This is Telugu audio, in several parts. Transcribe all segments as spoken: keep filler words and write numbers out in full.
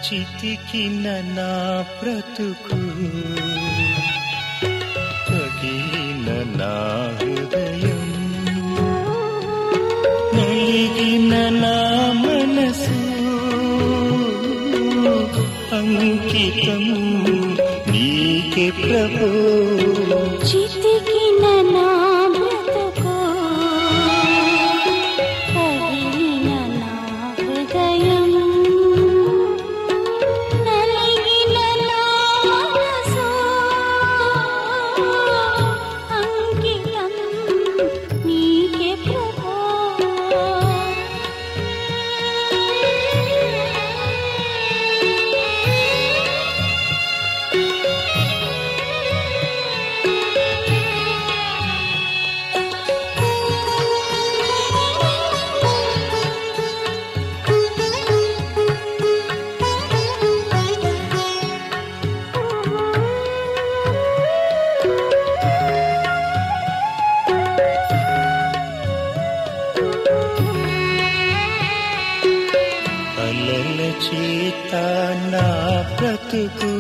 చితికిన నా బ్రతుకు పగిలిన నా హృదయం నలిగిన నా మనసు అంకితం నీకే ప్రభు చితికిన నా బ్రతుకు పగిలిన నా హృదయం నలిగిన నా మనసు అంకితం నీకే ప్రభు అలల చేత నా బ్రతుకు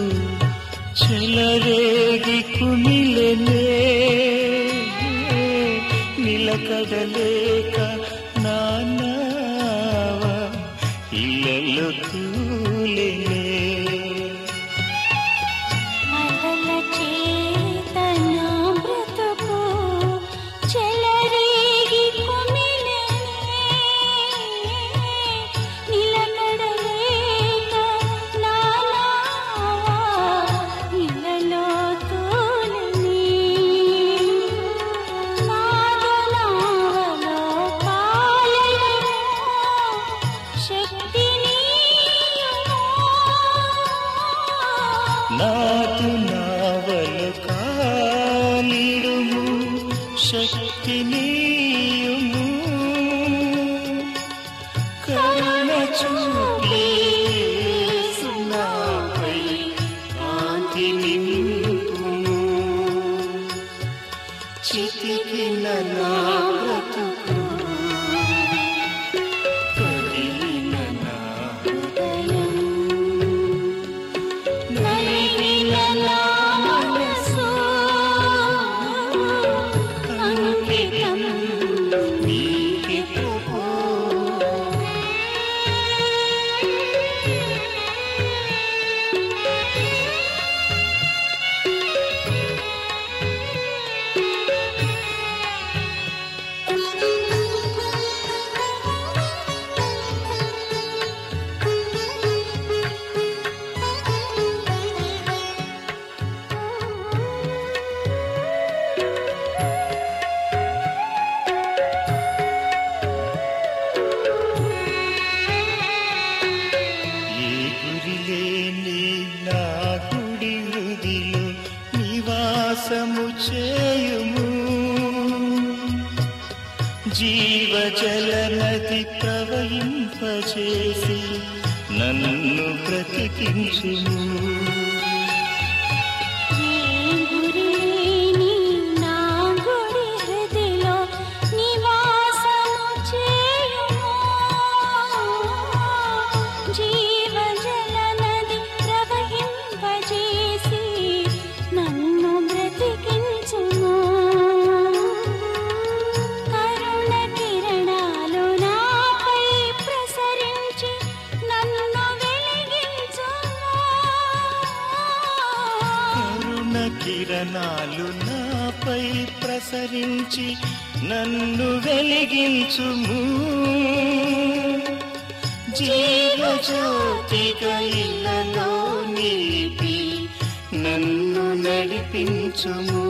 చెలరేగి కుమిలెనే నిలకడలేక నా నావ ఇళ్ళలో తూలెనే అలల చేత నా బ్రతుకు చెలరేగి కుమిలెనే నిలకడలేక నా నావ ఇళ్ళలో తూలెనే నాదు నావలో కాలెను శక్తి నీయుము నాదు నావలు కాలిడుము శక్తి నీయుము కరుణ చూపి నాపై కాంతి నింపుము చితికిన నా బ్రతుకు పగిలిన నా హృదయం నలిగిన నా మనసు అంకితం నీకే ప్రభు ఏ గురిలేని నా గుడి హృదిలో నివాసము చేయుము జీవజల నది ప్రవహింపచేసి నన్ను బ్రతికించుము ఏ గురిలేని నా గుడి హృదిలో నివాసము చేయుము జీవజల నది ప్రవహింపజేసి నన్ను బ్రతికించుము కరుణ కిరణాలు నాపై ప్రసరించి నన్ను వెలిగించుము కరుణ కిరణాలు నాపై ప్రసరించి నన్ను వెలిగించుము జీవజ్యోతిగా ఇళ్ళలో నిలిపి నన్ను నడిపించుము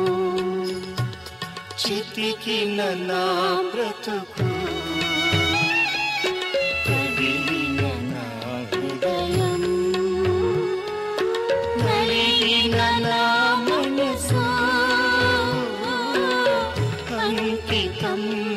చితికిన నా బ్రతుకు పగిలిన నా హృదయం నలిగిన నా మనసు అంకితం